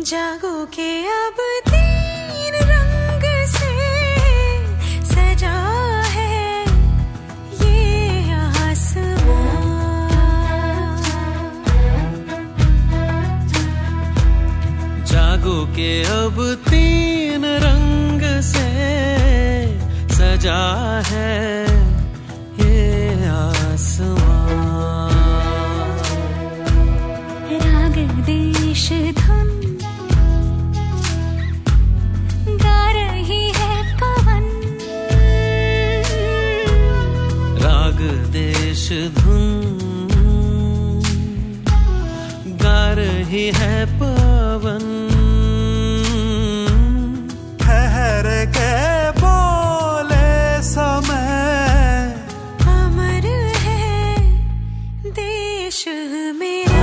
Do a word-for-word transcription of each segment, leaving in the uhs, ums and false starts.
जागो के अब तीन रंग से सजा है ये आसमां। जागो के अब तीन रंग से सजा है ये आसमां। राग देश धुन गा रही है पवन, राग देश धुन गा रही है पवन। ठहर के बोले समय अमर है देश मेरा।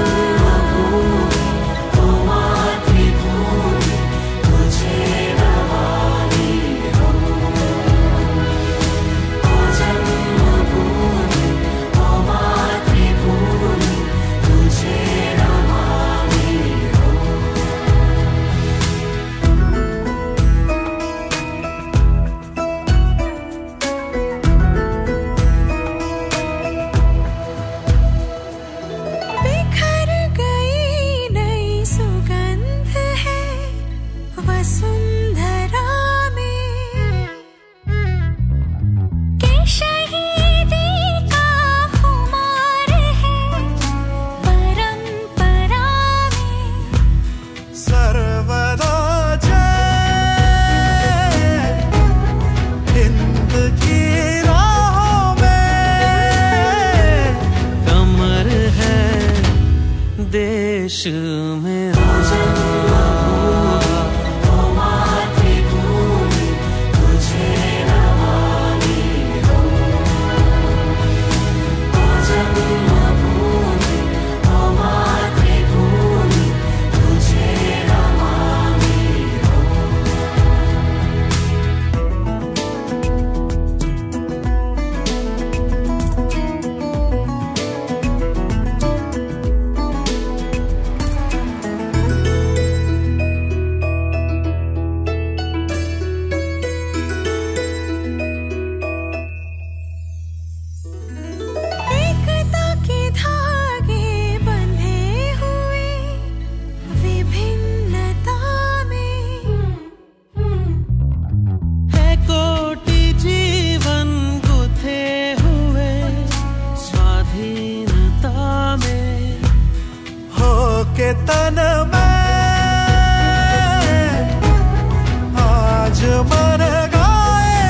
वसुंधरा में के शहीदी का खुमार है परंपरा में। सर्वदा जय हिंद की राहों में कमर है देश मेरा। के तन में आज मन गाए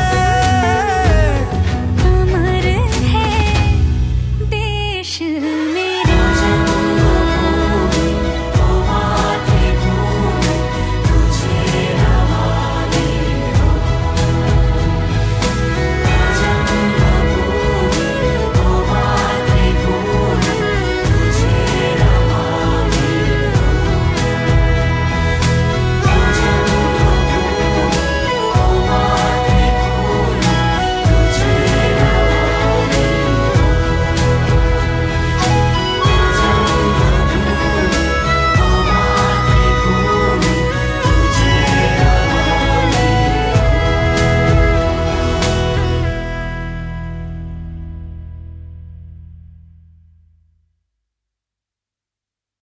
हैं। अमर है देश में।